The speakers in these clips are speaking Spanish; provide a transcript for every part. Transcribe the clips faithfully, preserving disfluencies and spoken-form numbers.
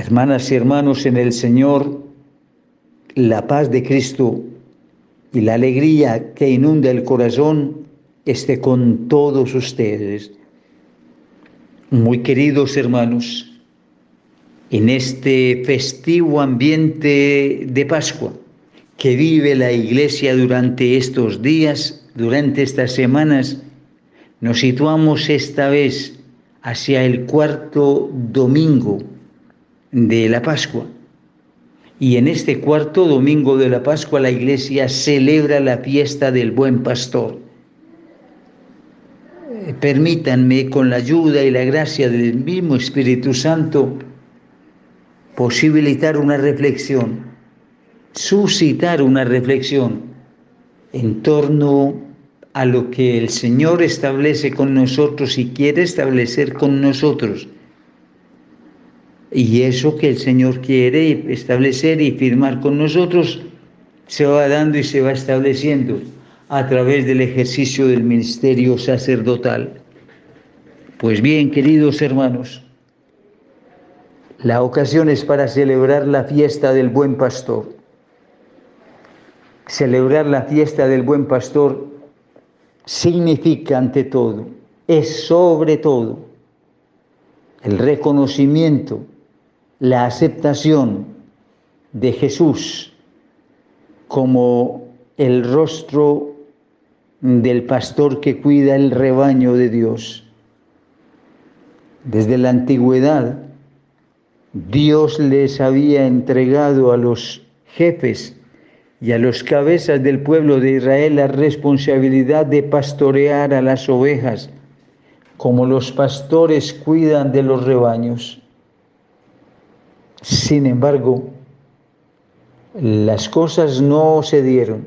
Hermanas y hermanos en el Señor, la paz de Cristo y la alegría que inunda el corazón esté con todos ustedes. Muy queridos hermanos, en este festivo ambiente de Pascua que vive la Iglesia durante estos días, durante estas semanas, nos situamos esta vez hacia el cuarto domingo de la Pascua. Y en este cuarto domingo de la Pascua la Iglesia celebra la fiesta del Buen Pastor. Eh, permítanme, con la ayuda y la gracia del mismo Espíritu Santo, posibilitar una reflexión, suscitar una reflexión en torno a lo que el Señor establece con nosotros y quiere establecer con nosotros. Y eso que el Señor quiere establecer y firmar con nosotros se va dando y se va estableciendo a través del ejercicio del ministerio sacerdotal. Pues bien, queridos hermanos, la ocasión es para celebrar la fiesta del Buen Pastor. Celebrar la fiesta del Buen Pastor significa ante todo, es sobre todo, el reconocimiento, la aceptación de Jesús como el rostro del pastor que cuida el rebaño de Dios. Desde la antigüedad, Dios les había entregado a los jefes y a los cabezas del pueblo de Israel la responsabilidad de pastorear a las ovejas, como los pastores cuidan de los rebaños. Sin embargo, las cosas no se dieron.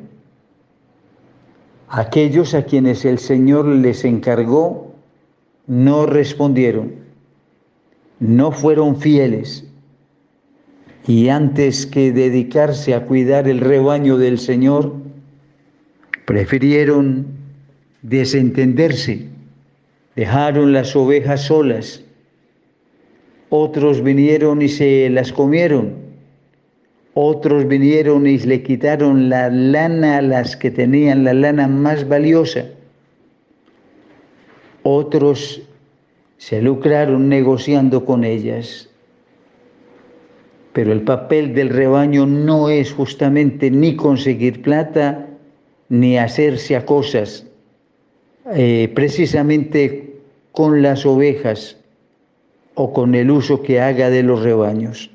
Aquellos a quienes el Señor les encargó no respondieron, no fueron fieles, y antes que dedicarse a cuidar el rebaño del Señor, prefirieron desentenderse, dejaron las ovejas solas. Otros vinieron y se las comieron. Otros vinieron y le quitaron la lana a las que tenían la lana más valiosa. Otros se lucraron negociando con ellas. Pero el papel del rebaño no es justamente ni conseguir plata ni hacerse a cosas, eh, precisamente con las ovejas o con el uso que haga de los rebaños.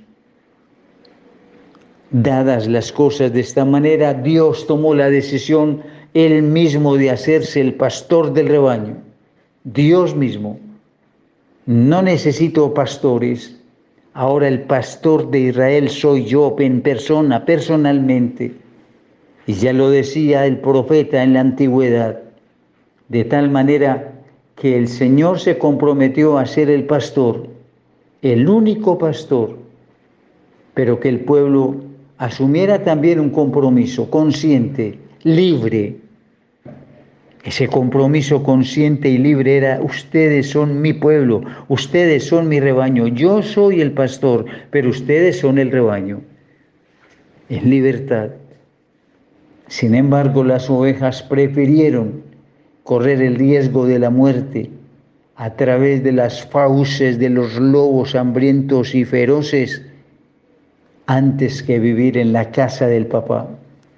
Dadas las cosas de esta manera, Dios tomó la decisión Él mismo de hacerse el pastor del rebaño. Dios mismo. No necesito pastores. Ahora el pastor de Israel soy yo en persona, personalmente. Y ya lo decía el profeta en la antigüedad. De tal manera que el Señor se comprometió a ser el pastor, el único pastor, pero que el pueblo asumiera también un compromiso consciente, libre. Ese compromiso consciente y libre era: ustedes son mi pueblo, ustedes son mi rebaño, yo soy el pastor, pero ustedes son el rebaño. En libertad. Sin embargo, las ovejas prefirieron correr el riesgo de la muerte a través de las fauces de los lobos hambrientos y feroces antes que vivir en la casa del papá.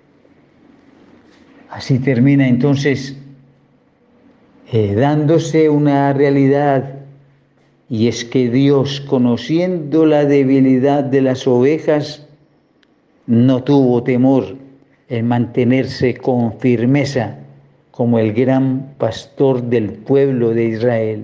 Así termina entonces eh, dándose una realidad, y es que Dios, conociendo la debilidad de las ovejas, no tuvo temor en mantenerse con firmeza como el gran pastor del pueblo de Israel.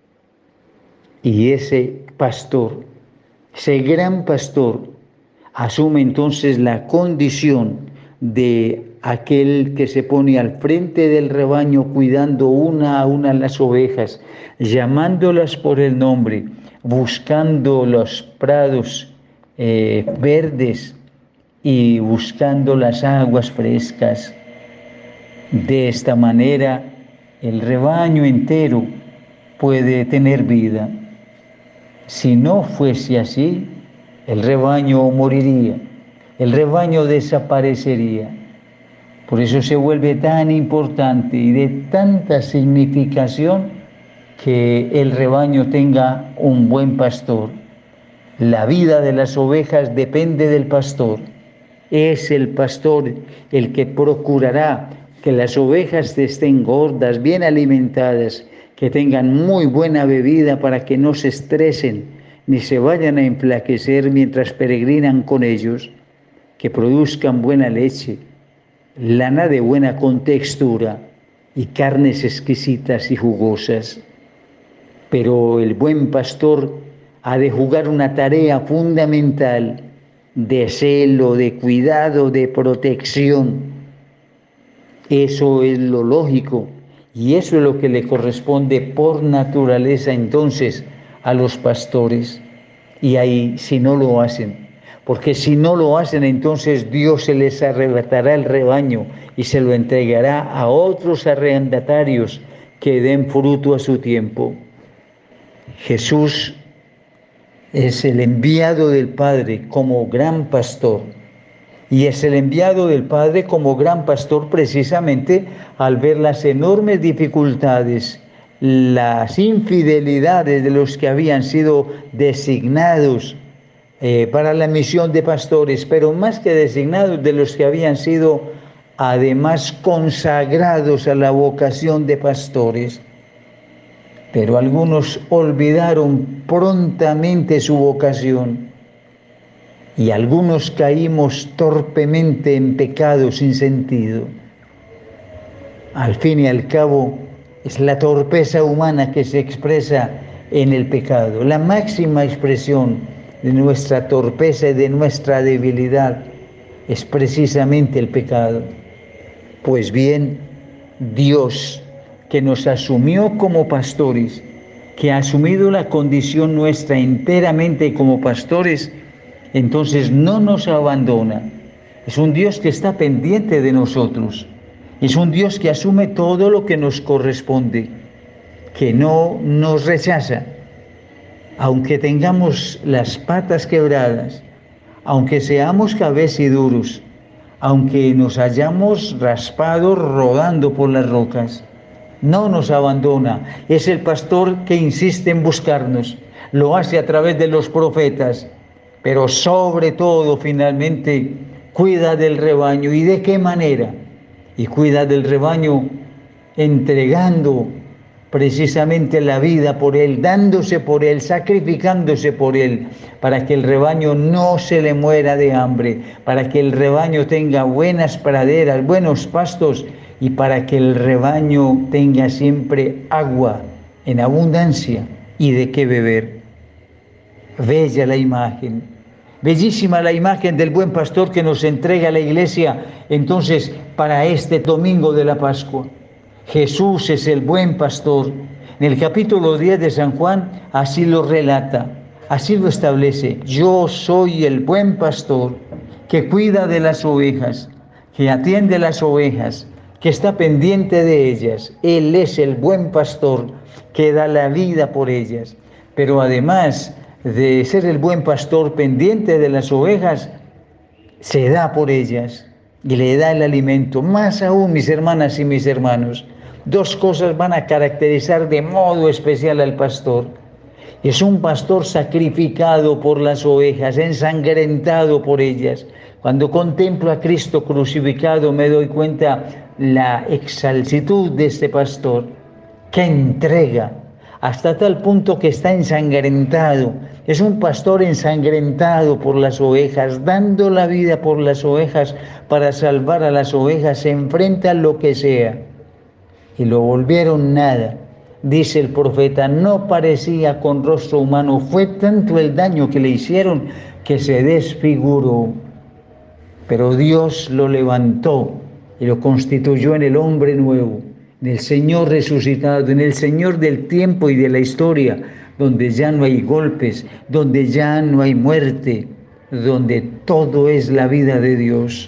Y ese pastor, ese gran pastor, asume entonces la condición de aquel que se pone al frente del rebaño cuidando una a una las ovejas, llamándolas por el nombre, buscando los prados eh, verdes y buscando las aguas frescas. De esta manera, el rebaño entero puede tener vida. Si no fuese así, el rebaño moriría, el rebaño desaparecería. Por eso se vuelve tan importante y de tanta significación que el rebaño tenga un buen pastor. La vida de las ovejas depende del pastor. Es el pastor el que procurará que las ovejas estén gordas, bien alimentadas, que tengan muy buena bebida para que no se estresen ni se vayan a enflaquecer mientras peregrinan con ellos, que produzcan buena leche, lana de buena contextura y carnes exquisitas y jugosas. Pero el buen pastor ha de jugar una tarea fundamental de celo, de cuidado, de protección. Eso es lo lógico y eso es lo que le corresponde por naturaleza entonces a los pastores. Y ahí si no lo hacen, porque si no lo hacen entonces Dios se les arrebatará el rebaño y se lo entregará a otros arrendatarios que den fruto a su tiempo. Jesús es el enviado del Padre como gran pastor. Y es el enviado del Padre como gran pastor precisamente al ver las enormes dificultades, las infidelidades de los que habían sido designados eh, para la misión de pastores, pero más que designados, de los que habían sido además consagrados a la vocación de pastores. Pero algunos olvidaron prontamente su vocación. Y algunos caímos torpemente en pecado sin sentido. Al fin y al cabo, es la torpeza humana que se expresa en el pecado. La máxima expresión de nuestra torpeza y de nuestra debilidad es precisamente el pecado. Pues bien, Dios, que nos asumió como pastores, que ha asumido la condición nuestra enteramente como pastores, entonces no nos abandona. Es un Dios que está pendiente de nosotros. Es un Dios que asume todo lo que nos corresponde, que no nos rechaza. Aunque tengamos las patas quebradas, aunque seamos cabeciduros, aunque nos hayamos raspado rodando por las rocas, no nos abandona. Es el pastor que insiste en buscarnos. Lo hace a través de los profetas. Pero sobre todo, finalmente, cuida del rebaño. ¿Y de qué manera? Y cuida del rebaño entregando precisamente la vida por él, dándose por él, sacrificándose por él, para que el rebaño no se le muera de hambre, para que el rebaño tenga buenas praderas, buenos pastos, y para que el rebaño tenga siempre agua en abundancia y de qué beber. Bella la imagen, bellísima la imagen del buen pastor que nos entrega la iglesia entonces para este domingo de la Pascua. Jesús es el buen pastor. En el capítulo diez de San Juan así lo relata, así lo establece. Yo soy el buen pastor que cuida de las ovejas, que atiende las ovejas, que está pendiente de ellas. Él es el buen pastor que da la vida por ellas. Pero además de ser el buen pastor pendiente de las ovejas, se da por ellas y le da el alimento. Más aún, mis hermanas y mis hermanos, dos cosas van a caracterizar de modo especial al pastor. Es un pastor sacrificado por las ovejas, ensangrentado por ellas. Cuando contemplo a Cristo crucificado me doy cuenta la exaltitud de este pastor, que entrega hasta tal punto que está ensangrentado. Es un pastor ensangrentado por las ovejas, dando la vida por las ovejas para salvar a las ovejas. Se enfrenta a lo que sea. Y lo volvieron nada. Dice el profeta, no parecía con rostro humano. Fue tanto el daño que le hicieron que se desfiguró. Pero Dios lo levantó y lo constituyó en el hombre nuevo, en el Señor resucitado, en el Señor del tiempo y de la historia, donde ya no hay golpes, donde ya no hay muerte, donde todo es la vida de Dios.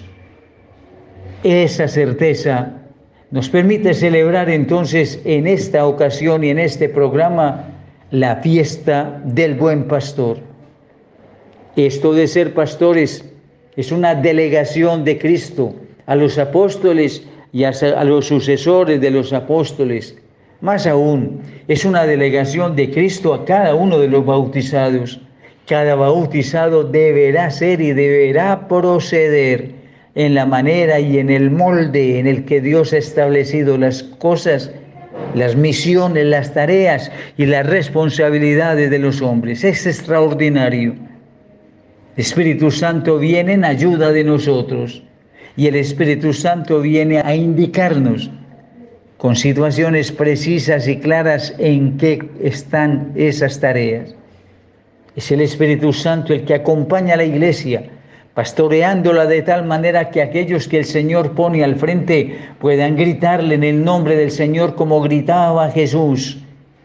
Esa certeza nos permite celebrar entonces en esta ocasión y en este programa la fiesta del Buen Pastor. Esto de ser pastores es una delegación de Cristo a los apóstoles y a los sucesores de los apóstoles. Más aún, es una delegación de Cristo a cada uno de los bautizados. Cada bautizado deberá ser y deberá proceder en la manera y en el molde en el que Dios ha establecido las cosas, las misiones, las tareas y las responsabilidades de los hombres. Es extraordinario. El Espíritu Santo viene en ayuda de nosotros y el Espíritu Santo viene a indicarnos con situaciones precisas y claras en qué están esas tareas. Es el Espíritu Santo el que acompaña a la iglesia, pastoreándola de tal manera que aquellos que el Señor pone al frente puedan gritarle en el nombre del Señor como gritaba Jesús.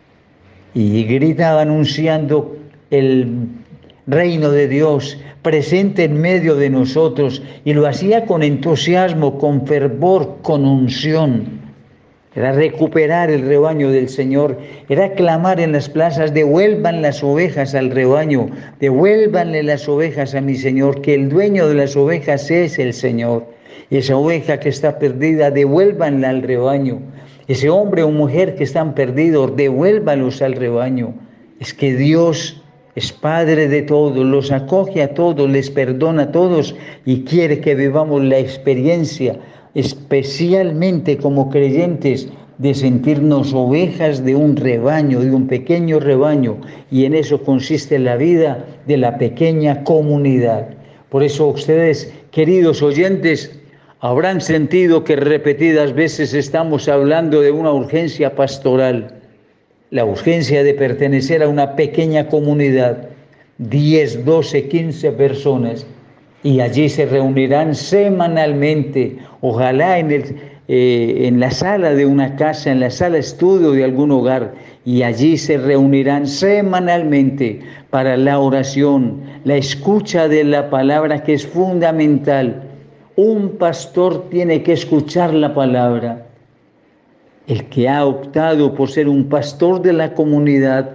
Y gritaba anunciando el reino de Dios presente en medio de nosotros, y lo hacía con entusiasmo, con fervor, con unción. Era recuperar el rebaño del Señor, era clamar en las plazas: devuelvan las ovejas al rebaño, devuélvanle las ovejas a mi Señor, que el dueño de las ovejas es el Señor. Esa oveja que está perdida, devuélvanla al rebaño. Ese hombre o mujer que están perdidos, devuélvalos al rebaño. Es que Dios es Padre de todos, los acoge a todos, les perdona a todos y quiere que vivamos la experiencia, especialmente como creyentes, de sentirnos ovejas de un rebaño, de un pequeño rebaño, y en eso consiste la vida de la pequeña comunidad. Por eso ustedes, queridos oyentes, habrán sentido que repetidas veces estamos hablando de una urgencia pastoral, la urgencia de pertenecer a una pequeña comunidad, diez, doce, quince personas, y allí se reunirán semanalmente, ojalá en, el, eh, en la sala de una casa, en la sala estudio de algún hogar, y allí se reunirán semanalmente para la oración, la escucha de la palabra, que es fundamental. Un pastor tiene que escuchar la palabra. El que ha optado por ser un pastor de la comunidad,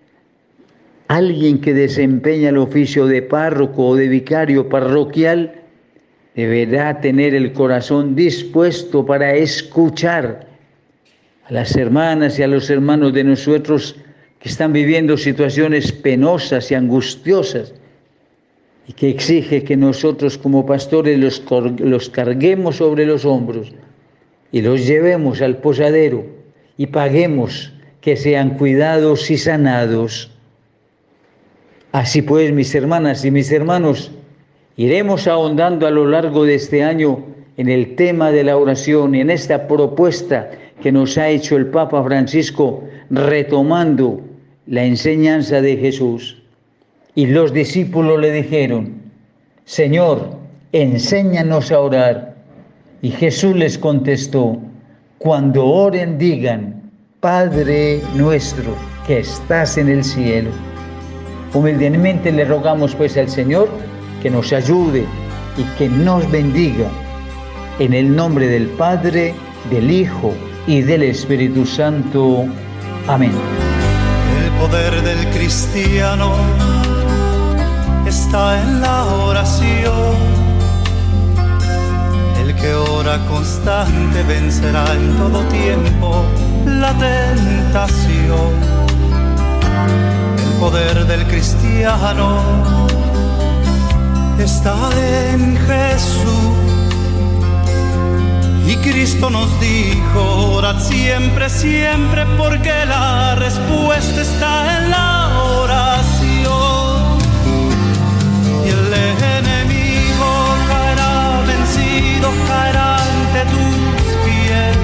alguien que desempeña el oficio de párroco o de vicario parroquial, deberá tener el corazón dispuesto para escuchar a las hermanas y a los hermanos de nosotros que están viviendo situaciones penosas y angustiosas, y que exige que nosotros como pastores los, los carguemos sobre los hombros y los llevemos al posadero y paguemos que sean cuidados y sanados. Así pues, mis hermanas y mis hermanos, iremos ahondando a lo largo de este año en el tema de la oración y en esta propuesta que nos ha hecho el Papa Francisco, retomando la enseñanza de Jesús. Y los discípulos le dijeron: Señor, enséñanos a orar. Y Jesús les contestó: cuando oren digan: Padre nuestro que estás en el cielo. Humildemente le rogamos pues al Señor que nos ayude y que nos bendiga. En el nombre del Padre, del Hijo y del Espíritu Santo. Amén. El poder del cristiano está en la oración. El que ora constante vencerá en todo tiempo la tentación. El poder del cristiano está en Jesús. Y Cristo nos dijo: orad siempre, siempre, porque la respuesta está en la oración. Y el enemigo caerá vencido, caerá ante tus pies.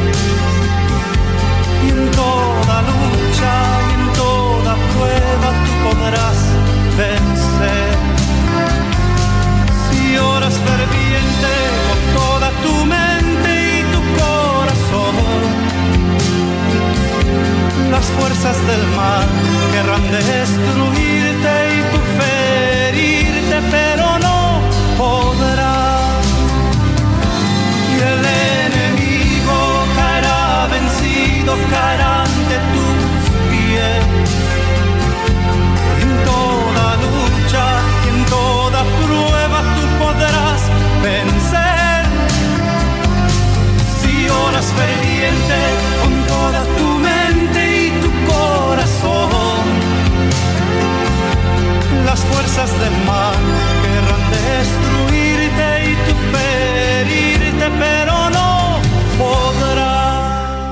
Y en toda lucha y en toda prueba tú podrás vencer. Si oras ferviente con toda tu mente y tu corazón, las fuerzas del mal querrán destruir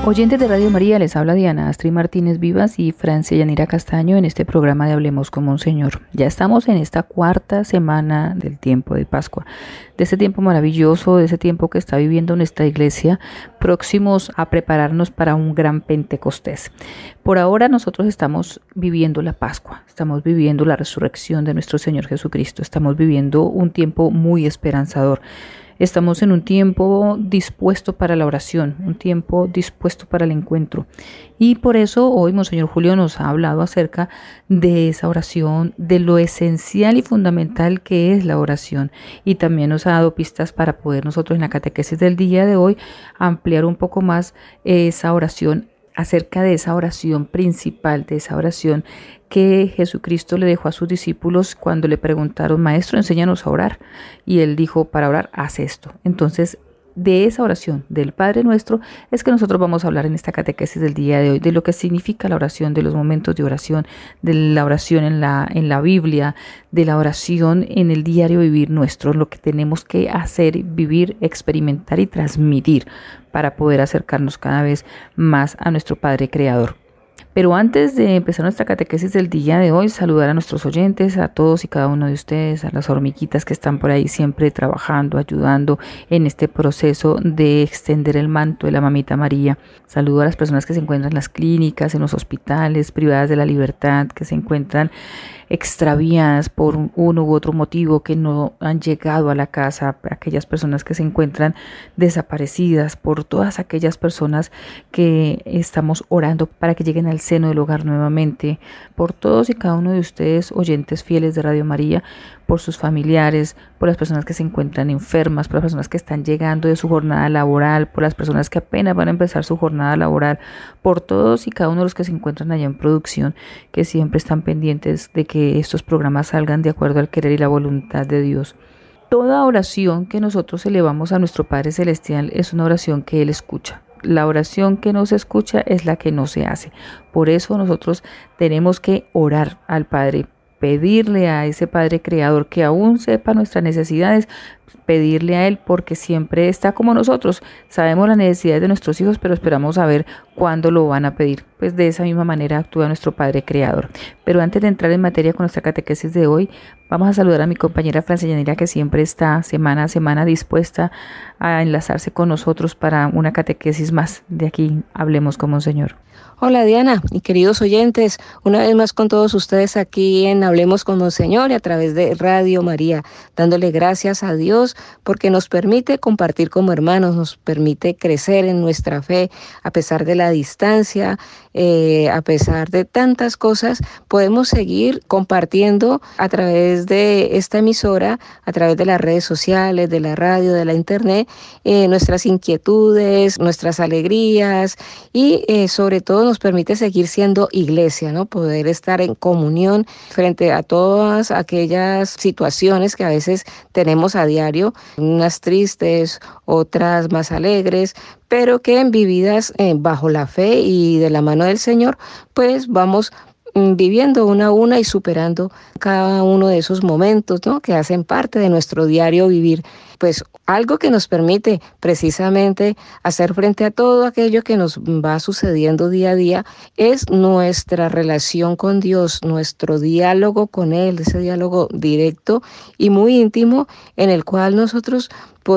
Oyentes de Radio María, les habla Diana Astrid Martínez Vivas y Francia Yanira Castaño en este programa de Hablemos con Monseñor. Ya estamos en esta cuarta semana del tiempo de Pascua, de ese tiempo maravilloso, de ese tiempo que está viviendo nuestra iglesia, próximos a prepararnos para un gran Pentecostés. Por ahora nosotros estamos viviendo la Pascua, estamos viviendo la resurrección de nuestro Señor Jesucristo, estamos viviendo un tiempo muy esperanzador. Estamos en un tiempo dispuesto para la oración, un tiempo dispuesto para el encuentro. Y por eso hoy Monseñor Julio nos ha hablado acerca de esa oración, de lo esencial y fundamental que es la oración. Y también nos ha dado pistas para poder nosotros en la catequesis del día de hoy ampliar un poco más esa oración, acerca de esa oración principal, de esa oración que Jesucristo le dejó a sus discípulos cuando le preguntaron: Maestro, enséñanos a orar. Y él dijo: para orar, haz esto. Entonces, de esa oración del Padre Nuestro es que nosotros vamos a hablar en esta catequesis del día de hoy, de lo que significa la oración, de los momentos de oración, de la oración en la, en la Biblia, de la oración en el diario vivir nuestro, lo que tenemos que hacer, vivir, experimentar y transmitir para poder acercarnos cada vez más a nuestro Padre Creador. Pero antes de empezar nuestra catequesis del día de hoy, saludar a nuestros oyentes, a todos y cada uno de ustedes, a las hormiguitas que están por ahí siempre trabajando, ayudando en este proceso de extender el manto de la Mamita María. Saludo a las personas que se encuentran en las clínicas, en los hospitales, privadas de la libertad, que se encuentran extraviadas por uno u otro motivo, que no han llegado a la casa, aquellas personas que se encuentran desaparecidas, por todas aquellas personas que estamos orando para que lleguen al seno del hogar nuevamente, por todos y cada uno de ustedes, oyentes fieles de Radio María, por sus familiares, por las personas que se encuentran enfermas, por las personas que están llegando de su jornada laboral, por las personas que apenas van a empezar su jornada laboral, por todos y cada uno de los que se encuentran allá en producción, que siempre están pendientes de que estos programas salgan de acuerdo al querer y la voluntad de Dios. Toda oración que nosotros elevamos a nuestro Padre Celestial es una oración que Él escucha. La oración que no se escucha es la que no se hace. Por eso nosotros tenemos que orar al Padre, pedirle a ese Padre Creador que aún sepa nuestras necesidades, pedirle a Él, porque siempre está como nosotros. Sabemos las necesidades de nuestros hijos, pero esperamos a ver cuándo lo van a pedir. Pues de esa misma manera actúa nuestro Padre Creador. Pero antes de entrar en materia con nuestra catequesis de hoy, vamos a saludar a mi compañera Francia Yanira, que siempre está semana a semana dispuesta a enlazarse con nosotros para una catequesis más. De aquí Hablemos con Monseñor. Hola Diana y queridos oyentes, una vez más con todos ustedes aquí en Hablemos con Monseñor y a través de Radio María, dándole gracias a Dios porque nos permite compartir como hermanos, nos permite crecer en nuestra fe a pesar de la distancia, eh, a pesar de tantas cosas, podemos seguir compartiendo a través de esta emisora, a través de las redes sociales, de la radio, de la internet, eh, nuestras inquietudes, nuestras alegrías y eh, sobre todo nos permite seguir siendo iglesia, ¿no? Poder estar en comunión frente a todas aquellas situaciones que a veces tenemos a diario, unas tristes, otras más alegres, pero que vividas eh, bajo la fe y de la mano del Señor, pues vamos viviendo una a una y superando cada uno de esos momentos, ¿no? Que hacen parte de nuestro diario vivir. Pues algo que nos permite precisamente hacer frente a todo aquello que nos va sucediendo día a día es nuestra relación con Dios, nuestro diálogo con Él, ese diálogo directo y muy íntimo en el cual nosotros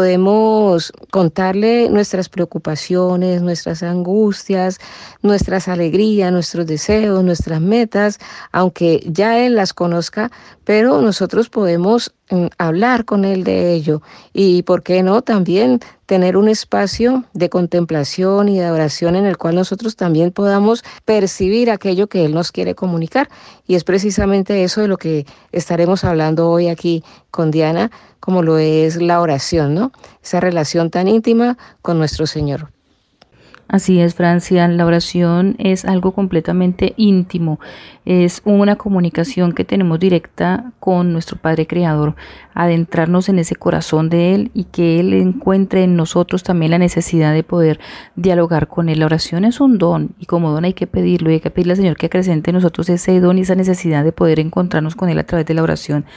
podemos contarle nuestras preocupaciones, nuestras angustias, nuestras alegrías, nuestros deseos, nuestras metas, aunque ya Él las conozca, pero nosotros podemos mm, hablar con Él de ello y, ¿por qué no?, también tener un espacio de contemplación y de oración en el cual nosotros también podamos percibir aquello que Él nos quiere comunicar. Y es precisamente eso de lo que estaremos hablando hoy aquí con Diana, como lo es la oración, ¿no? Esa relación tan íntima con nuestro Señor. Así es, Francia, la oración es algo completamente íntimo, es una comunicación que tenemos directa con nuestro Padre Creador, adentrarnos en ese corazón de Él y que Él encuentre en nosotros también la necesidad de poder dialogar con Él. La oración es un don y como don hay que pedirlo y hay que pedirle al Señor que acrecente en nosotros ese don y esa necesidad de poder encontrarnos con Él a través de la oración.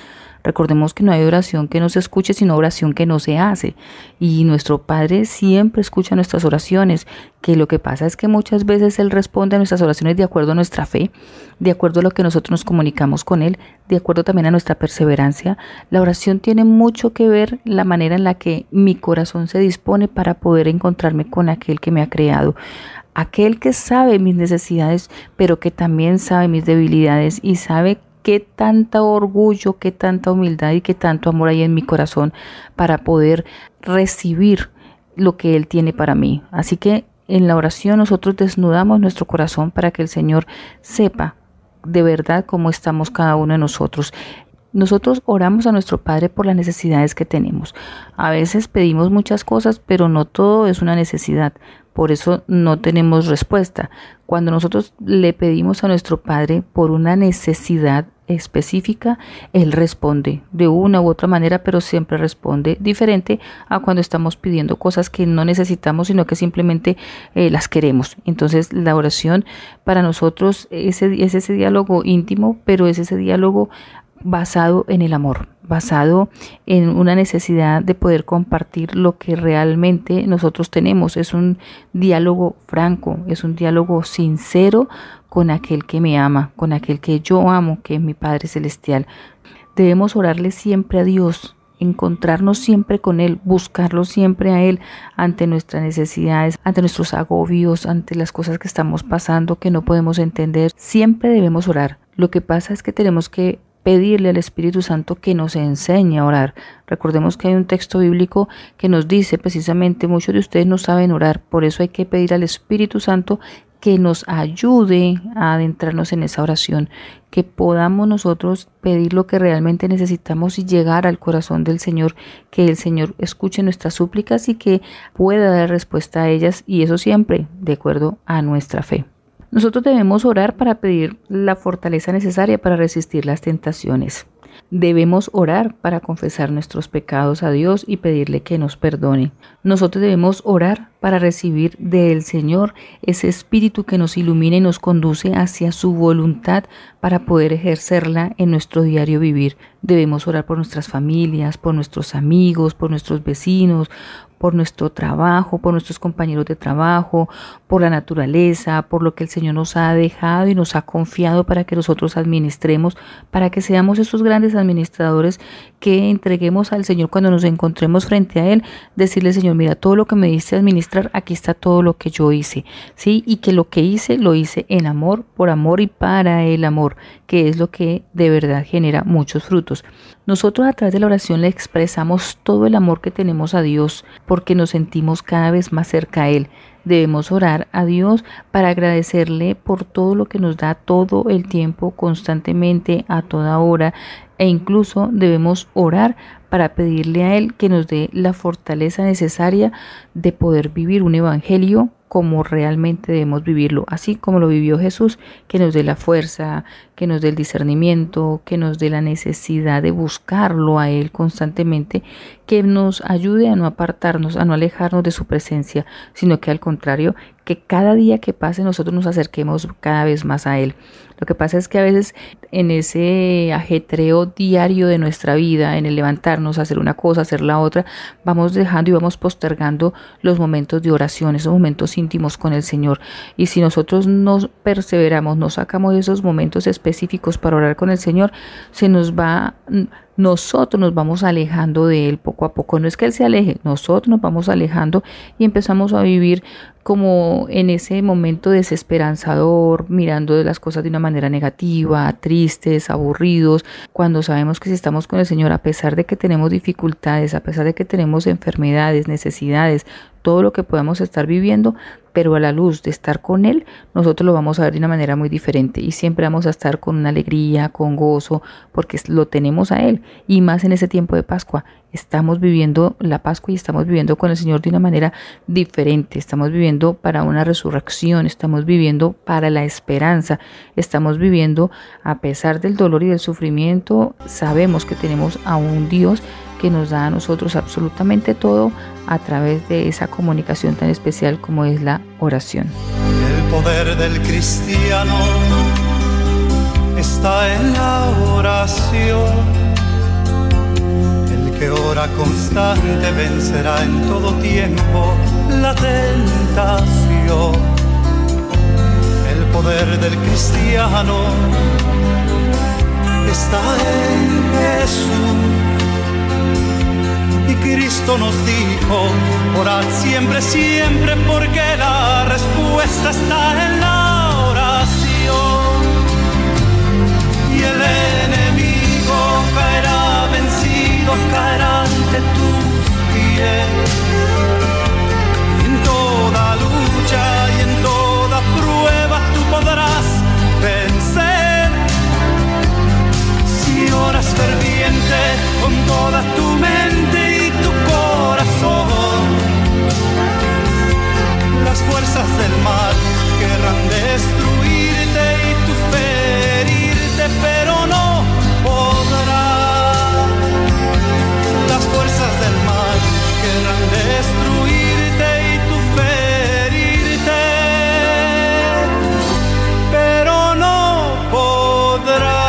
Recordemos que no hay oración que no se escuche, sino oración que no se hace. Y nuestro Padre siempre escucha nuestras oraciones, que lo que pasa es que muchas veces Él responde a nuestras oraciones de acuerdo a nuestra fe, de acuerdo a lo que nosotros nos comunicamos con Él, de acuerdo también a nuestra perseverancia. La oración tiene mucho que ver la manera en la que mi corazón se dispone para poder encontrarme con aquel que me ha creado. Aquel que sabe mis necesidades, pero que también sabe mis debilidades y sabe qué tanta orgullo, qué tanta humildad y qué tanto amor hay en mi corazón para poder recibir lo que Él tiene para mí. Así que en la oración nosotros desnudamos nuestro corazón para que el Señor sepa de verdad cómo estamos cada uno de nosotros. Nosotros oramos a nuestro Padre por las necesidades que tenemos. A veces pedimos muchas cosas, pero no todo es una necesidad. Por eso no tenemos respuesta. Cuando nosotros le pedimos a nuestro Padre por una necesidad específica, Él responde de una u otra manera, pero siempre responde diferente a cuando estamos pidiendo cosas que no necesitamos, sino que simplemente eh, las queremos. Entonces la oración para nosotros es, es ese diálogo íntimo, pero es ese diálogo basado en el amor, basado en una necesidad de poder compartir lo que realmente nosotros tenemos. Es un diálogo franco, es un diálogo sincero con aquel que me ama, con aquel que yo amo, que es mi Padre Celestial. Debemos orarle siempre a Dios, encontrarnos siempre con Él, buscarlo siempre a Él ante nuestras necesidades, ante nuestros agobios, ante las cosas que estamos pasando que no podemos entender. Siempre debemos orar. Lo que pasa es que tenemos que pedirle al Espíritu Santo que nos enseñe a orar. Recordemos que hay un texto bíblico que nos dice precisamente, muchos de ustedes no saben orar, por eso hay que pedir al Espíritu Santo que nos ayude a adentrarnos en esa oración, que podamos nosotros pedir lo que realmente necesitamos y llegar al corazón del Señor, que el Señor escuche nuestras súplicas y que pueda dar respuesta a ellas, y eso siempre de acuerdo a nuestra fe. Nosotros debemos orar para pedir la fortaleza necesaria para resistir las tentaciones. Debemos orar para confesar nuestros pecados a Dios y pedirle que nos perdone. Nosotros debemos orar para recibir del Señor ese espíritu que nos ilumina y nos conduce hacia su voluntad para poder ejercerla en nuestro diario vivir. Debemos orar por nuestras familias, por nuestros amigos, por nuestros vecinos, por nuestro trabajo, por nuestros compañeros de trabajo, por la naturaleza, por lo que el Señor nos ha dejado y nos ha confiado para que nosotros administremos, para que seamos esos grandes administradores que entreguemos al Señor cuando nos encontremos frente a Él, decirle, Señor, mira, todo lo que me diste administrar, aquí está todo lo que yo hice, ¿sí? Y que lo que hice, lo hice en amor, por amor y para el amor, que es lo que de verdad genera muchos frutos. Nosotros a través de la oración le expresamos todo el amor que tenemos a Dios porque nos sentimos cada vez más cerca a Él. Debemos orar a Dios para agradecerle por todo lo que nos da todo el tiempo, constantemente, a toda hora, e incluso debemos orar para pedirle a Él que nos dé la fortaleza necesaria de poder vivir un evangelio como realmente debemos vivirlo, así como lo vivió Jesús, que nos dé la fuerza, que nos dé el discernimiento, que nos dé la necesidad de buscarlo a Él constantemente, que nos ayude a no apartarnos, a no alejarnos de su presencia, sino que al contrario, que cada día que pase nosotros nos acerquemos cada vez más a Él. Lo que pasa es que a veces en ese ajetreo diario de nuestra vida, en el levantarnos, hacer una cosa, hacer la otra, vamos dejando y vamos postergando los momentos de oración, esos momentos íntimos con el Señor. Y si nosotros no perseveramos, no sacamos esos momentos específicos para orar con el Señor, se nos va... nosotros nos vamos alejando de Él poco a poco. No es que Él se aleje, nosotros nos vamos alejando y empezamos a vivir como en ese momento desesperanzador, mirando de las cosas de una manera negativa, tristes, aburridos, cuando sabemos que si estamos con el Señor, a pesar de que tenemos dificultades, a pesar de que tenemos enfermedades, necesidades, todo lo que podamos estar viviendo, pero a la luz de estar con Él, nosotros lo vamos a ver de una manera muy diferente y siempre vamos a estar con una alegría, con gozo, porque lo tenemos a Él. Y más en ese tiempo de Pascua, estamos viviendo la Pascua y estamos viviendo con el Señor de una manera diferente, estamos viviendo para una resurrección, estamos viviendo para la esperanza, estamos viviendo a pesar del dolor y del sufrimiento, sabemos que tenemos a un Dios que nos da a nosotros absolutamente todo a través de esa comunicación tan especial como es la oración. El poder del cristiano está en la oración. obra constante vencerá en todo tiempo la tentación. El poder del cristiano está en Jesús. Y Cristo nos dijo, orad siempre, siempre, porque la respuesta está en la oración. Y el enemigo caerá vencido, caerá ante tus pies. Y en toda lucha y en toda prueba tú podrás vencer. Si oras ferviente con toda tu mente y tu corazón, las fuerzas del mal querrán destruirte y tú ferirte, pero no podrás. Las fuerzas del mal querrán destruirte y tú ferirte, pero no podrás.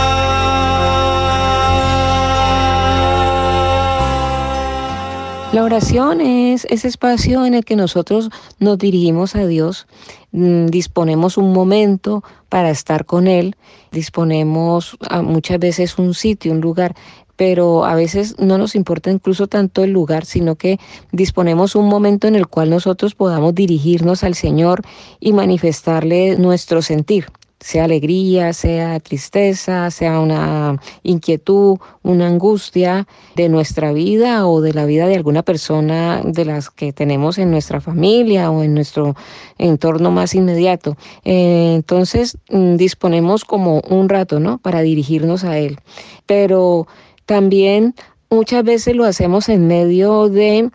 La oración es ese espacio en el que nosotros nos dirigimos a Dios, disponemos un momento para estar con Él, disponemos muchas veces un sitio, un lugar, pero a veces no nos importa incluso tanto el lugar, sino que disponemos un momento en el cual nosotros podamos dirigirnos al Señor y manifestarle nuestro sentir. Sea alegría, sea tristeza, sea una inquietud, una angustia de nuestra vida o de la vida de alguna persona de las que tenemos en nuestra familia o en nuestro entorno más inmediato. Eh, entonces disponemos como un rato, ¿no?, para dirigirnos a Él. Pero también muchas veces lo hacemos en medio de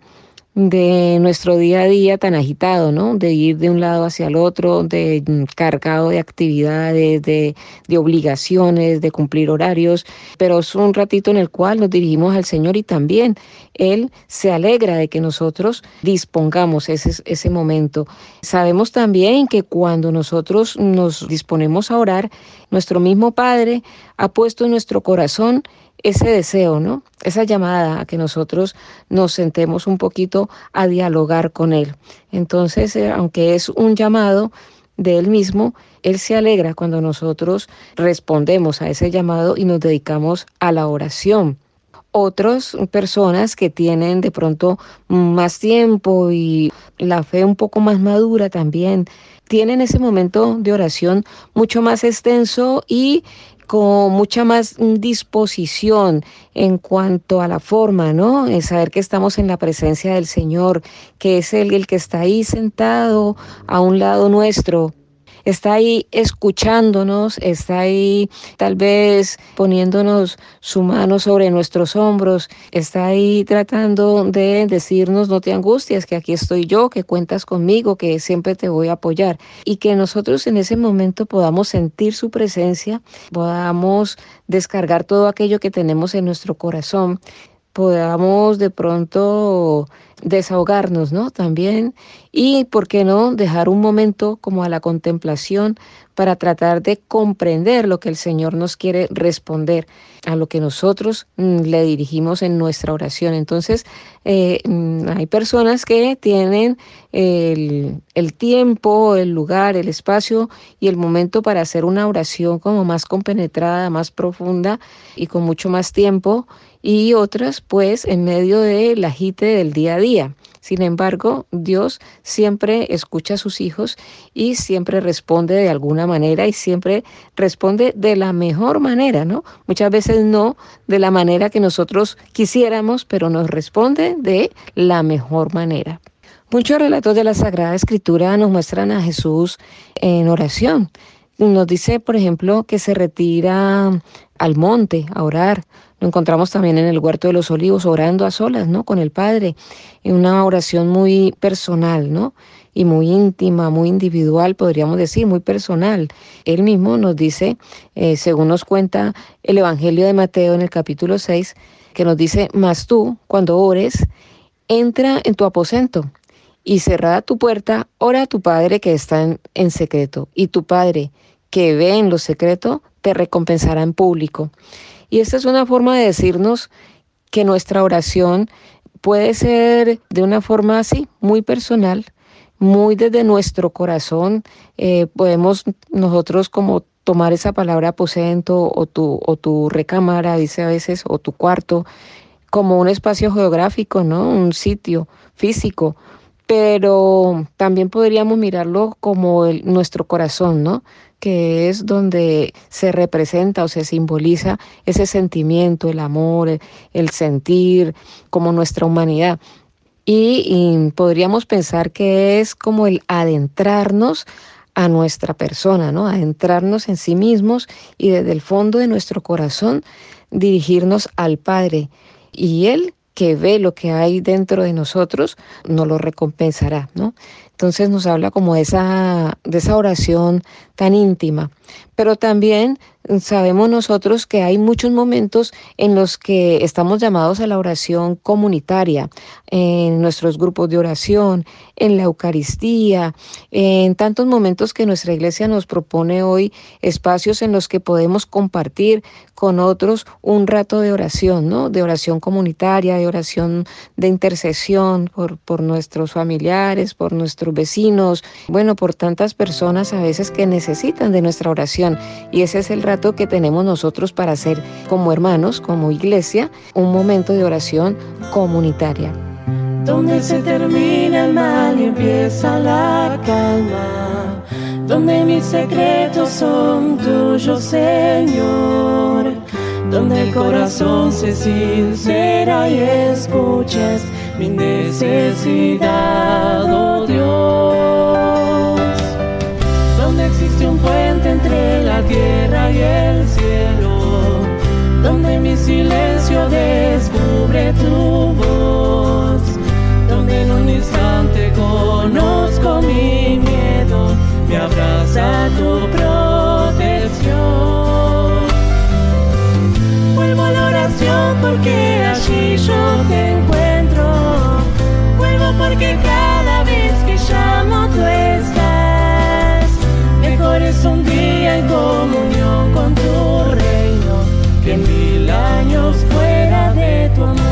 de nuestro día a día tan agitado, ¿no? De ir de un lado hacia el otro, de cargado de actividades, de, de obligaciones, de cumplir horarios, pero es un ratito en el cual nos dirigimos al Señor y también Él se alegra de que nosotros dispongamos ese, ese momento. Sabemos también que cuando nosotros nos disponemos a orar, nuestro mismo Padre ha puesto en nuestro corazón ese deseo, ¿no? Esa llamada a que nosotros nos sentemos un poquito a dialogar con Él. Entonces, eh, aunque es un llamado de Él mismo, Él se alegra cuando nosotros respondemos a ese llamado y nos dedicamos a la oración. Otras personas que tienen de pronto más tiempo y la fe un poco más madura también, tienen ese momento de oración mucho más extenso y con mucha más disposición en cuanto a la forma, ¿no? Es saber que estamos en la presencia del Señor, que es Él el que está ahí sentado a un lado nuestro, está ahí escuchándonos, está ahí tal vez poniéndonos su mano sobre nuestros hombros, está ahí tratando de decirnos, no te angusties, que aquí estoy yo, que cuentas conmigo, que siempre te voy a apoyar. Y que nosotros en ese momento podamos sentir su presencia, podamos descargar todo aquello que tenemos en nuestro corazón, podamos de pronto desahogarnos, ¿no? También, y por qué no dejar un momento como a la contemplación para tratar de comprender lo que el Señor nos quiere responder, a lo que nosotros mm, le dirigimos en nuestra oración. Entonces, eh, mm, hay personas que tienen el, el tiempo, el lugar, el espacio y el momento para hacer una oración como más compenetrada, más profunda y con mucho más tiempo, y otras pues en medio del agite del día a día. Sin embargo, Dios siempre escucha a sus hijos y siempre responde de alguna manera y siempre responde de la mejor manera, ¿no? Muchas veces no de la manera que nosotros quisiéramos, pero nos responde de la mejor manera. Muchos relatos de la Sagrada Escritura nos muestran a Jesús en oración. Nos dice, por ejemplo, que se retira al monte a orar. Lo encontramos también en el Huerto de los Olivos, orando a solas, ¿no?, con el Padre, en una oración muy personal, ¿no?, y muy íntima, muy individual, podríamos decir, muy personal. Él mismo nos dice, eh, según nos cuenta el Evangelio de Mateo en el capítulo seis, que nos dice, mas tú, cuando ores, entra en tu aposento y cerrada tu puerta, ora a tu Padre que está en, en secreto, y tu Padre que ve en lo secreto te recompensará en público. Y esta es una forma de decirnos que nuestra oración puede ser de una forma así, muy personal, muy desde nuestro corazón. Eh, podemos nosotros como tomar esa palabra aposento o tu, o tu recámara, dice a veces, o tu cuarto, como un espacio geográfico, ¿no? Un sitio físico, pero también podríamos mirarlo como el, nuestro corazón, ¿no? Que es donde se representa o se simboliza ese sentimiento, el amor, el, el sentir, como nuestra humanidad. Y, y podríamos pensar que es como el adentrarnos a nuestra persona, ¿no? Adentrarnos en sí mismos y desde el fondo de nuestro corazón dirigirnos al Padre. Y Él, que ve lo que hay dentro de nosotros, nos lo recompensará, ¿no? Entonces nos habla como de esa, de esa oración tan íntima. Pero también sabemos nosotros que hay muchos momentos en los que estamos llamados a la oración comunitaria, en nuestros grupos de oración, en la Eucaristía, en tantos momentos que nuestra iglesia nos propone hoy, espacios en los que podemos compartir con otros un rato de oración, ¿no? De oración comunitaria, de oración de intercesión por, por nuestros familiares, por nuestros vecinos, bueno, por tantas personas a veces que necesitan de nuestra oración. Y ese es el rato que tenemos nosotros para hacer como hermanos, como iglesia, un momento de oración comunitaria. Donde se termina el mal y empieza la calma, donde mis secretos son tuyos, Señor, donde el corazón se sincera y escuches mi necesidad, oh Dios, donde existe un puente entre la tierra y el cielo, donde mi silencio descubre tu voz, donde en un instante conozco mi miedo, me abraza tu protección. Vuelvo a la oración porque allí yo te encuentro, vuelvo porque cada vez que llamo tú estás. Mejor es un día en comunión con tu reino que mil años fuera de tu amor.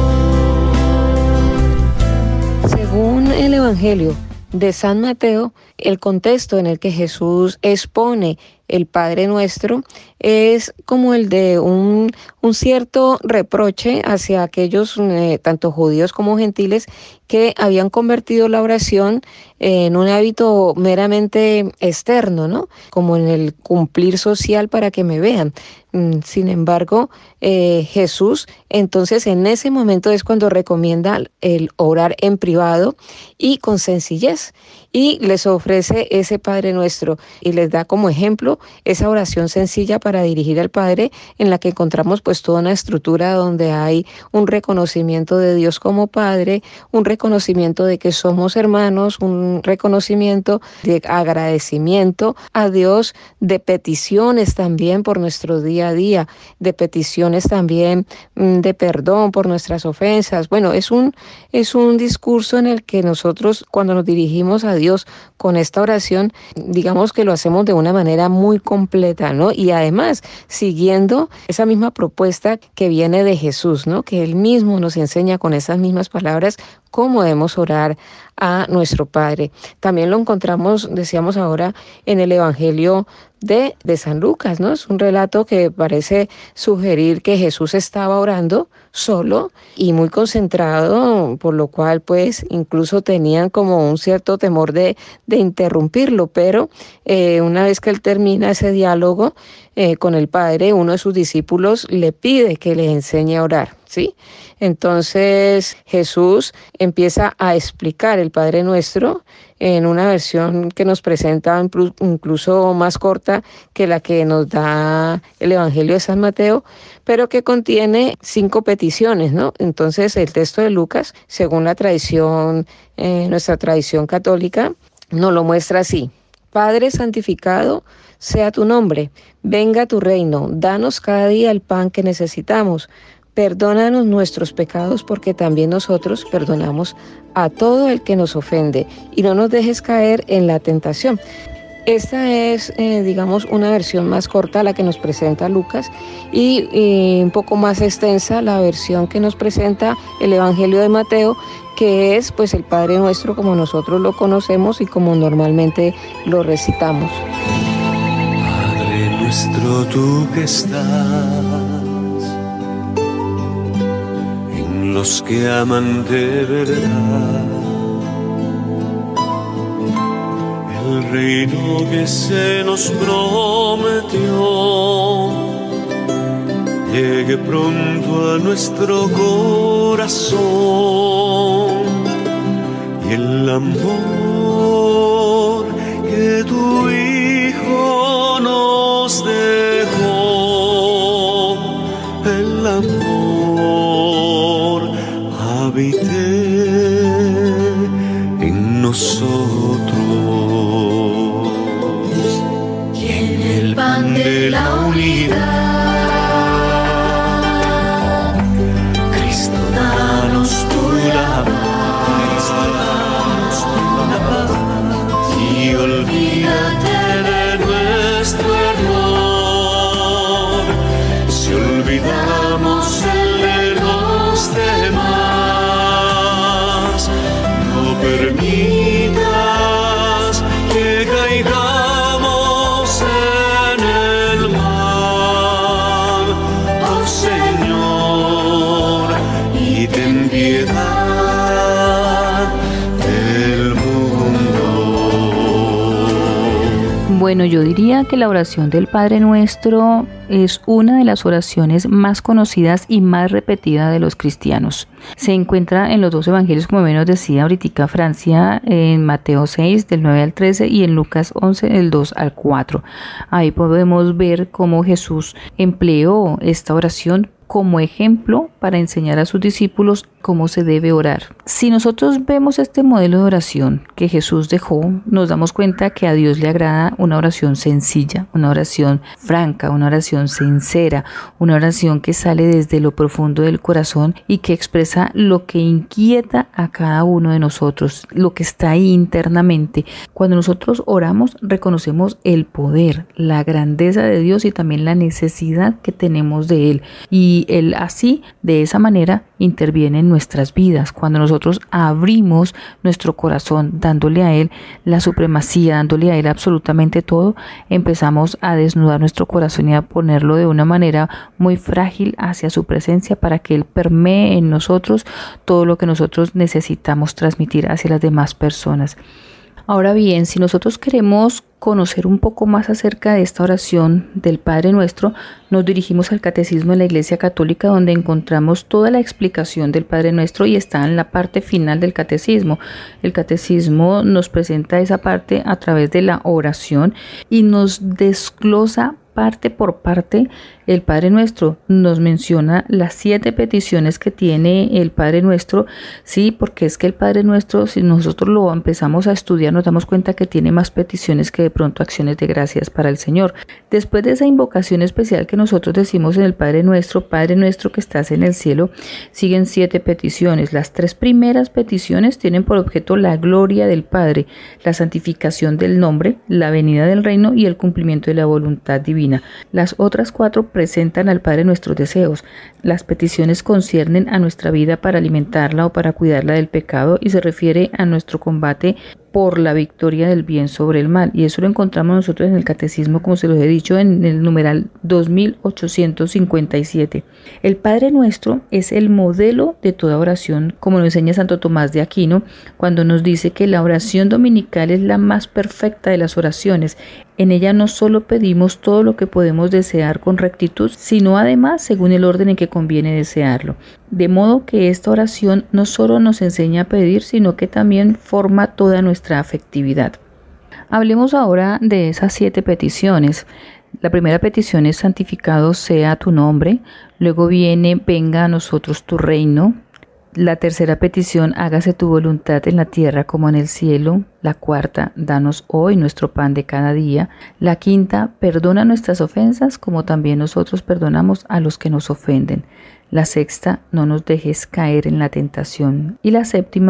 Según el Evangelio de San Mateo, el contexto en el que Jesús expone el Padre Nuestro es como el de un, un cierto reproche hacia aquellos, eh, tanto judíos como gentiles, que habían convertido la oración en un hábito meramente externo, ¿no? Como en el cumplir social para que me vean. Sin embargo, eh, Jesús, entonces en ese momento es cuando recomienda el orar en privado y con sencillez, y les ofrece ese Padre Nuestro y les da como ejemplo esa oración sencilla para dirigir al Padre, en la que encontramos pues toda una estructura donde hay un reconocimiento de Dios como Padre, un reconocimiento de que somos hermanos, un reconocimiento de agradecimiento a Dios, de peticiones también por nuestro día a día, de peticiones también de perdón por nuestras ofensas. Bueno, es un, es un discurso en el que nosotros, cuando nos dirigimos a Dios con esta oración, digamos que lo hacemos de una manera muy completa, ¿no? Y además, siguiendo esa misma propuesta que viene de Jesús, ¿no? Que Él mismo nos enseña con esas mismas palabras cómo debemos orar a nuestro Padre. También lo encontramos, decíamos ahora, en el Evangelio de, de San Lucas, ¿no? Es un relato que parece sugerir que Jesús estaba orando solo y muy concentrado, por lo cual pues incluso tenían como un cierto temor de, de interrumpirlo, pero eh, una vez que él termina ese diálogo eh, con el Padre, uno de sus discípulos le pide que le enseñe a orar, ¿sí? Entonces Jesús empieza a explicar el Padre Nuestro en una versión que nos presenta incluso más corta que la que nos da el Evangelio de San Mateo, pero que contiene cinco peticiones, ¿no? Entonces el texto de Lucas, según la tradición, eh, nuestra tradición católica, nos lo muestra así: Padre santificado sea tu nombre, venga tu reino, danos cada día el pan que necesitamos. Perdónanos nuestros pecados porque también nosotros perdonamos a todo el que nos ofende y no nos dejes caer en la tentación. Esta es, eh, digamos, una versión más corta, la que nos presenta Lucas, y eh, un poco más extensa la versión que nos presenta el Evangelio de Mateo, que es pues el Padre Nuestro como nosotros lo conocemos y como normalmente lo recitamos. Padre nuestro, tú que estás en los que aman de verdad, el reino que se nos prometió llegue pronto a nuestro corazón, y el amor que tu Hijo nos dejó, el amor habite en nosotros. Y en el pan de la unidad, Cristo, danos tu la paz, y olvídate de nuestro error. Si olvidamos el de los demás, no permitas que caigamos en el mal, oh Señor, y ten piedad del mundo. Bueno, yo diría que la oración del Padre Nuestro es una de las oraciones más conocidas y más repetidas de los cristianos. Se encuentra en los dos evangelios, como bien nos decía ahorita Francia, en Mateo seis, del nueve al trece, y en Lucas once, del dos al cuatro. Ahí podemos ver cómo Jesús empleó esta oración como ejemplo para enseñar a sus discípulos cómo se debe orar. Si nosotros vemos este modelo de oración que Jesús dejó, nos damos cuenta que a Dios le agrada una oración sencilla, una oración franca, una oración sincera, una oración que sale desde lo profundo del corazón y que expresa lo que inquieta a cada uno de nosotros, lo que está ahí internamente. Cuando nosotros oramos, reconocemos el poder, la grandeza de Dios y también la necesidad que tenemos de Él. Y Él así, de esa manera, interviene en nuestras vidas. Cuando nosotros abrimos nuestro corazón dándole a Él la supremacía, dándole a Él absolutamente todo, empezamos a desnudar nuestro corazón y a ponerlo de una manera muy frágil hacia su presencia para que Él permee en nosotros todo lo que nosotros necesitamos transmitir hacia las demás personas. Ahora bien, si nosotros queremos conocer un poco más acerca de esta oración del Padre Nuestro, nos dirigimos al Catecismo de la Iglesia Católica, donde encontramos toda la explicación del Padre Nuestro y está en la parte final del Catecismo. El Catecismo nos presenta esa parte a través de la oración y nos desglosa parte por parte el Padre Nuestro. Nos menciona las siete peticiones que tiene el Padre Nuestro, sí, porque es que el Padre Nuestro, si nosotros lo empezamos a estudiar, nos damos cuenta que tiene más peticiones que de pronto acciones de gracias para el Señor. Después de esa invocación especial que nosotros decimos en el Padre Nuestro, Padre Nuestro que estás en el cielo, siguen siete peticiones. Las tres primeras peticiones tienen por objeto la gloria del Padre, la santificación del nombre, la venida del reino y el cumplimiento de la voluntad divina. Las otras cuatro presentan al Padre nuestros deseos. Las peticiones conciernen a nuestra vida para alimentarla o para cuidarla del pecado y se refiere a nuestro combate por la victoria del bien sobre el mal. Y eso lo encontramos nosotros en el Catecismo, como se los he dicho, en el numeral dos mil ochocientos cincuenta y siete. El Padre Nuestro es el modelo de toda oración, como lo enseña Santo Tomás de Aquino, cuando nos dice que la oración dominical es la más perfecta de las oraciones. En ella no solo pedimos todo lo que podemos desear con rectitud, sino además según el orden en que conviene desearlo. De modo que esta oración no solo nos enseña a pedir, sino que también forma toda nuestra afectividad. Hablemos ahora de esas siete peticiones. La primera petición es: santificado sea tu nombre. Luego viene: venga a nosotros tu reino. La tercera petición: hágase tu voluntad en la tierra como en el cielo. La cuarta: danos hoy nuestro pan de cada día. La quinta: perdona nuestras ofensas como también nosotros perdonamos a los que nos ofenden. La sexta: no nos dejes caer en la tentación. Y la séptima: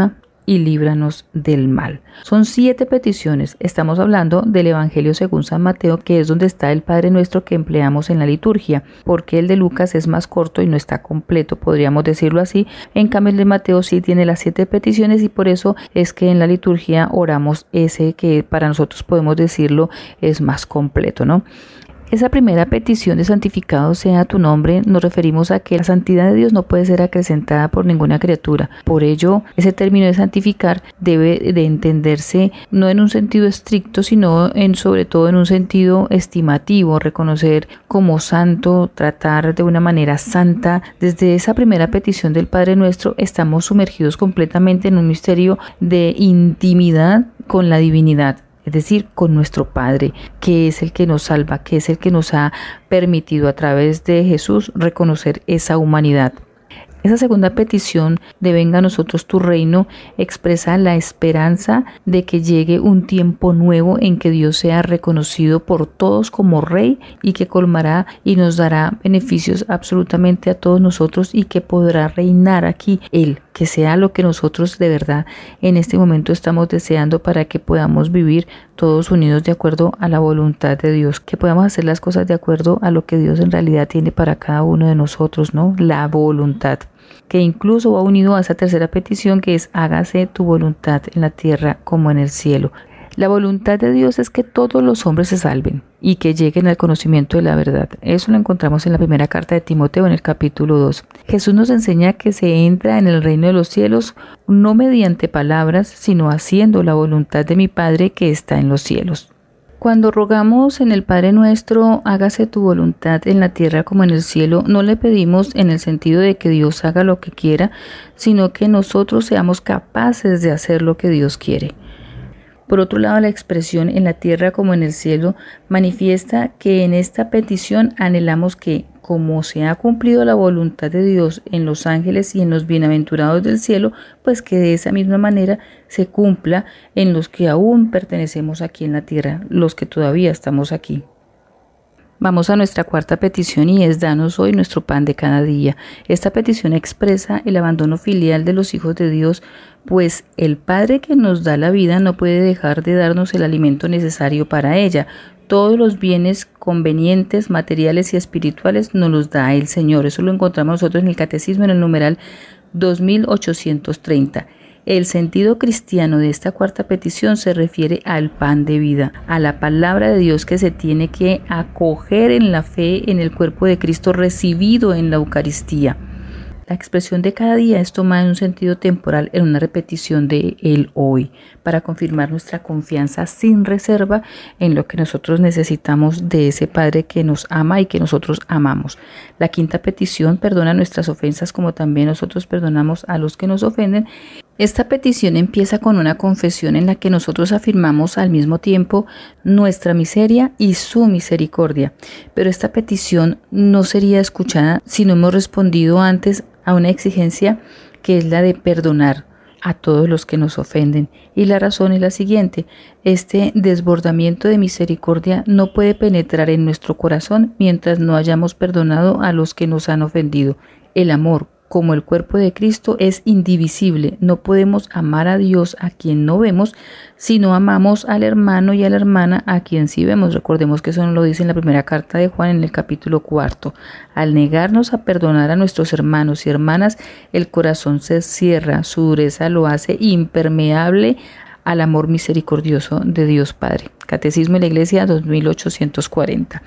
y líbranos del mal. Son siete peticiones. Estamos hablando del Evangelio según San Mateo, que es donde está el Padre Nuestro que empleamos en la liturgia, porque el de Lucas es más corto y no está completo, podríamos decirlo así. En cambio, el de Mateo sí tiene las siete peticiones y por eso es que en la liturgia oramos ese que para nosotros podemos decirlo es más completo, ¿no? Esa primera petición de santificado sea tu nombre, nos referimos a que la santidad de Dios no puede ser acrecentada por ninguna criatura. Por ello, ese término de santificar debe de entenderse no en un sentido estricto, sino en sobre todo en un sentido estimativo, reconocer como santo, tratar de una manera santa. Desde esa primera petición del Padre Nuestro estamos sumergidos completamente en un misterio de intimidad con la divinidad. Es decir, con nuestro Padre, que es el que nos salva, que es el que nos ha permitido a través de Jesús reconocer esa humanidad. Esa segunda petición de venga a nosotros tu reino expresa la esperanza de que llegue un tiempo nuevo en que Dios sea reconocido por todos como Rey y que colmará y nos dará beneficios absolutamente a todos nosotros y que podrá reinar aquí Él, que sea lo que nosotros de verdad en este momento estamos deseando para que podamos vivir todos unidos de acuerdo a la voluntad de Dios, que podamos hacer las cosas de acuerdo a lo que Dios en realidad tiene para cada uno de nosotros, ¿no? La voluntad, que incluso va unido a esa tercera petición que es hágase tu voluntad en la tierra como en el cielo. La voluntad de Dios es que todos los hombres se salven y que lleguen al conocimiento de la verdad. Eso lo encontramos en la primera carta de Timoteo en el capítulo dos. Jesús nos enseña que se entra en el reino de los cielos no mediante palabras, sino haciendo la voluntad de mi Padre que está en los cielos. Cuando rogamos en el Padre Nuestro, hágase tu voluntad en la tierra como en el cielo, no le pedimos en el sentido de que Dios haga lo que quiera, sino que nosotros seamos capaces de hacer lo que Dios quiere. Por otro lado, la expresión en la tierra como en el cielo manifiesta que en esta petición anhelamos que, como se ha cumplido la voluntad de Dios en los ángeles y en los bienaventurados del cielo, pues que de esa misma manera se cumpla en los que aún pertenecemos aquí en la tierra, los que todavía estamos aquí. Vamos a nuestra cuarta petición y es danos hoy nuestro pan de cada día. Esta petición expresa el abandono filial de los hijos de Dios, pues el Padre que nos da la vida no puede dejar de darnos el alimento necesario para ella. Todos los bienes convenientes, materiales y espirituales nos los da el Señor. Eso lo encontramos nosotros en el Catecismo en el numeral dos mil ochocientos treinta. El sentido cristiano de esta cuarta petición se refiere al pan de vida, a la palabra de Dios que se tiene que acoger en la fe en el cuerpo de Cristo recibido en la Eucaristía. La expresión de cada día es tomada en un sentido temporal en una repetición de el hoy, para confirmar nuestra confianza sin reserva en lo que nosotros necesitamos de ese Padre que nos ama y que nosotros amamos. La quinta petición perdona nuestras ofensas como también nosotros perdonamos a los que nos ofenden. Esta petición empieza con una confesión en la que nosotros afirmamos al mismo tiempo nuestra miseria y su misericordia. Pero esta petición no sería escuchada si no hemos respondido antes a una exigencia que es la de perdonar a todos los que nos ofenden. Y la razón es la siguiente: este desbordamiento de misericordia no puede penetrar en nuestro corazón mientras no hayamos perdonado a los que nos han ofendido. El amor, como el cuerpo de Cristo, es indivisible. No podemos amar a Dios a quien no vemos, sino amamos al hermano y a la hermana a quien sí vemos. Recordemos que eso nos lo dice en la primera carta de Juan en el capítulo cuarto. Al negarnos a perdonar a nuestros hermanos y hermanas, el corazón se cierra, su dureza lo hace impermeable al amor misericordioso de Dios Padre. Catecismo de la Iglesia dos mil ochocientos cuarenta.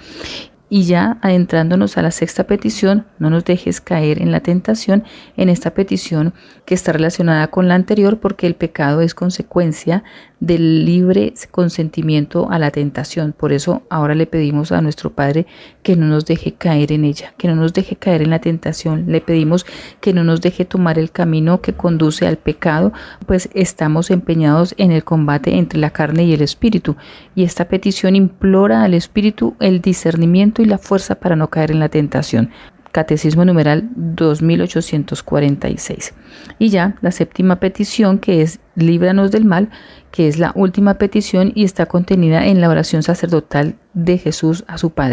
Y ya adentrándonos a la sexta petición, no nos dejes caer en la tentación, en esta petición que está relacionada con la anterior, porque el pecado es consecuencia del libre consentimiento a la tentación. Por eso ahora le pedimos a nuestro Padre que no nos deje caer en ella, que no nos deje caer en la tentación. Le pedimos que no nos deje tomar el camino que conduce al pecado, pues estamos empeñados en el combate entre la carne y el espíritu. Y esta petición implora al espíritu el discernimiento y la fuerza para no caer en la tentación. Catecismo numeral dos mil ochocientos cuarenta y seis. Y ya la séptima petición, que es líbranos del mal, que es la última petición y está contenida en la oración sacerdotal de Jesús a su Padre.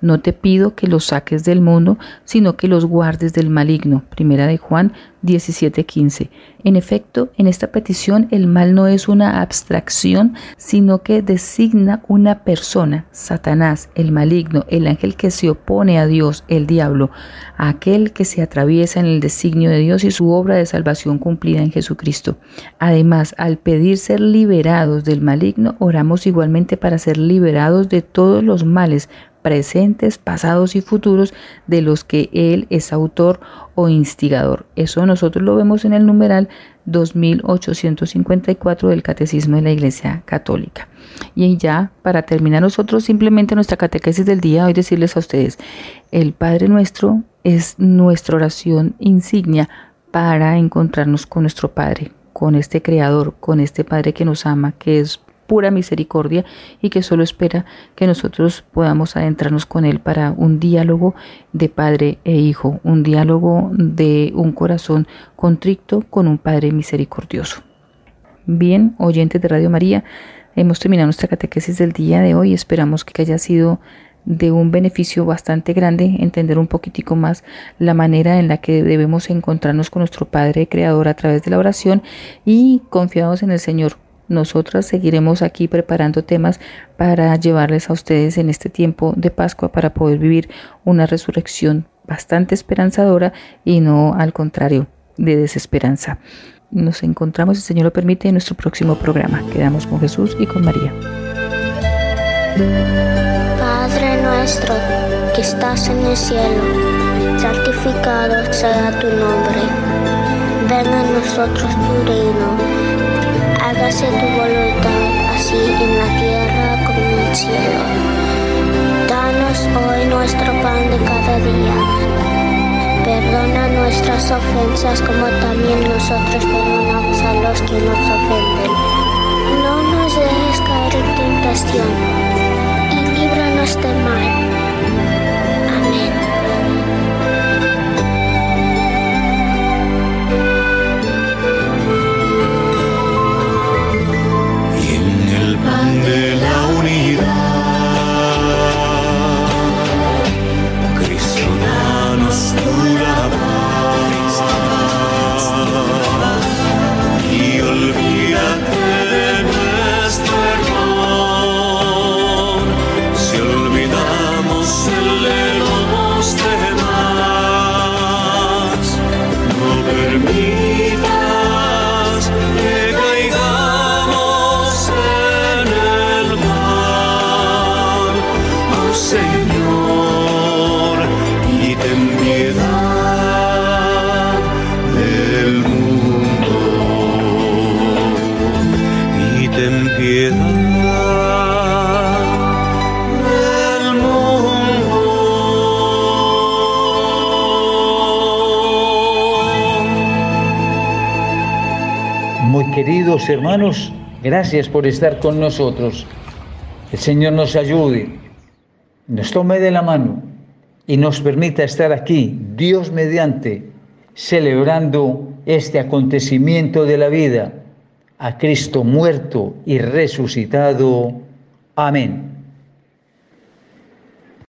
No te pido que los saques del mundo, sino que los guardes del maligno. Primera de Juan diecisiete quince. En efecto, en esta petición el mal no es una abstracción, sino que designa una persona, Satanás, el maligno, el ángel que se opone a Dios, el diablo, aquel que se atraviesa en el designio de Dios y su obra de salvación cumplida en Jesucristo. Además, al pedir ser liberados del maligno, oramos igualmente para ser liberados de todos los males presentes, pasados y futuros de los que Él es autor o instigador. Eso nosotros lo vemos en el numeral dos mil ochocientos cincuenta y cuatro del Catecismo de la Iglesia Católica. Y ya, para terminar nosotros simplemente nuestra catequesis del día, hoy decirles a ustedes, el Padre Nuestro es nuestra oración insignia para encontrarnos con nuestro Padre, con este Creador, con este Padre que nos ama, que es pura misericordia y que solo espera que nosotros podamos adentrarnos con Él para un diálogo de padre e hijo, un diálogo de un corazón contrito con un Padre misericordioso. Bien, oyentes de Radio María, hemos terminado nuestra catequesis del día de hoy. Esperamos que haya sido de un beneficio bastante grande entender un poquitico más la manera en la que debemos encontrarnos con nuestro Padre Creador a través de la oración, y confiados en el Señor, nosotras seguiremos aquí preparando temas para llevarles a ustedes en este tiempo de Pascua para poder vivir una resurrección bastante esperanzadora y no al contrario de desesperanza. Nos encontramos, si el Señor lo permite, en nuestro próximo programa. Quedamos con Jesús y con María. Padre nuestro que estás en el cielo, santificado sea tu nombre. Venga a nosotros tu reino. Hágase tu voluntad, así en la tierra como en el cielo. Danos hoy nuestro pan de cada día. Perdona nuestras ofensas como también nosotros perdonamos a los que nos ofenden. No nos dejes caer en tentación y líbranos del mal. Amén. De la unidad, Cristo, danos tu paz y olvídate de nuestro error. Si olvidamos el de los demás, no permitas que caigamos en el mal, oh Señor, y ten piedad del mundo, y ten piedad del mundo. Muy queridos hermanos, gracias por estar con nosotros. El Señor nos ayude, nos tome de la mano y nos permita estar aquí, Dios mediante, celebrando este acontecimiento de la vida, a Cristo muerto y resucitado. Amén.